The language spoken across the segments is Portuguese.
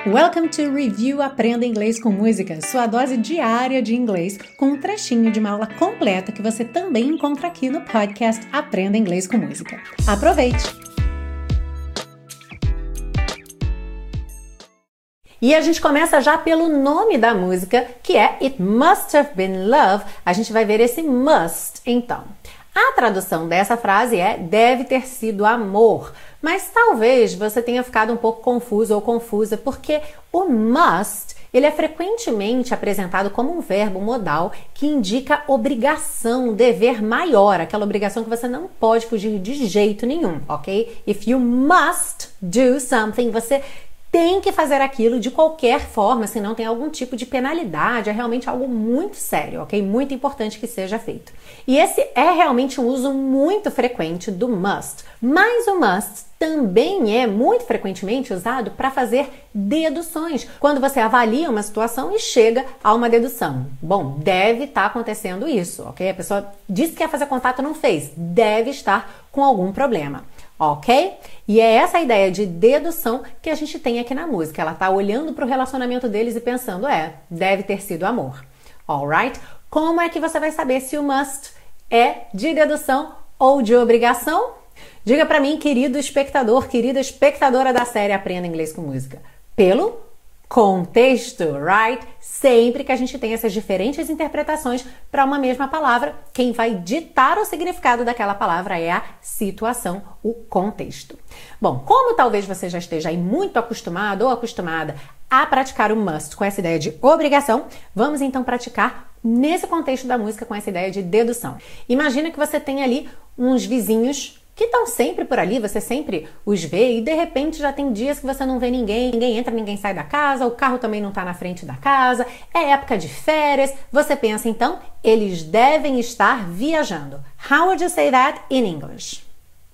Welcome to Review Aprenda Inglês com Música, sua dose diária de inglês com um trechinho de uma aula completa que você também encontra aqui no podcast Aprenda Inglês com Música. Aproveite! E a gente começa já pelo nome da música, que é It Must Have Been Love. A gente vai ver esse must, então. A tradução dessa frase é deve ter sido amor, mas talvez você tenha ficado um pouco confuso ou confusa porque o must, ele é frequentemente apresentado como um verbo modal que indica obrigação, dever maior, aquela obrigação que você não pode fugir de jeito nenhum, ok? If you must do something, você tem que fazer aquilo de qualquer forma, senão tem algum tipo de penalidade, é realmente algo muito sério, ok? Muito importante que seja feito. E esse é realmente um uso muito frequente do must, mas o must também é muito frequentemente usado para fazer deduções, quando você avalia uma situação e chega a uma dedução. Bom, deve estar acontecendo isso, ok? A pessoa disse que ia fazer contato, não fez, deve estar com algum problema. Ok? E é essa a ideia de dedução que a gente tem aqui na música. Ela tá olhando para o relacionamento deles e pensando, deve ter sido amor. Alright? Como é que você vai saber se o must é de dedução ou de obrigação? Diga para mim, querido espectador, querida espectadora da série Aprenda Inglês com Música. Pelo contexto, right? Sempre que a gente tem essas diferentes interpretações para uma mesma palavra, quem vai ditar o significado daquela palavra é a situação, o contexto. Bom, como talvez você já esteja aí muito acostumado ou acostumada a praticar o must com essa ideia de obrigação, vamos então praticar nesse contexto da música com essa ideia de dedução. Imagina que você tem ali uns vizinhos que estão sempre por ali, você sempre os vê e de repente já tem dias que você não vê ninguém, ninguém entra, ninguém sai da casa, o carro também não está na frente da casa, é época de férias, você pensa então, eles devem estar viajando. How would you say that in English?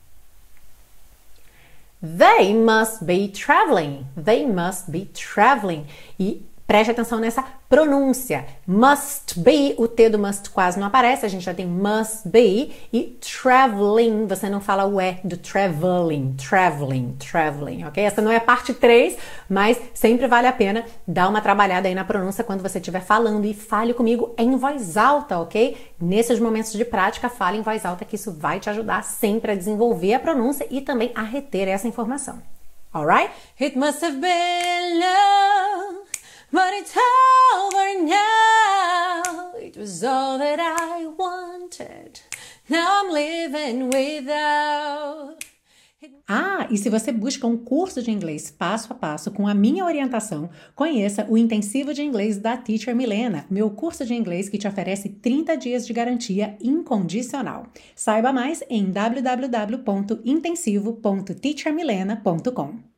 They must be traveling. They must be traveling. E preste atenção nessa pronúncia. Must be, o T do must quase não aparece, a gente já tem must be. E traveling, você não fala o E do traveling, traveling, ok? Essa não é a parte 3, mas sempre vale a pena dar uma trabalhada aí na pronúncia quando você estiver falando. E fale comigo em voz alta, ok? Nesses momentos de prática, fale em voz alta que isso vai te ajudar sempre a desenvolver a pronúncia e também a reter essa informação. Alright? It must have been love. But it's over now. It was all that I wanted. Now I'm living without. E se você busca um curso de inglês passo a passo com a minha orientação, conheça o Intensivo de Inglês da Teacher Milena, meu curso de inglês que te oferece 30 dias de garantia incondicional. Saiba mais em www.intensivo.teachermilena.com.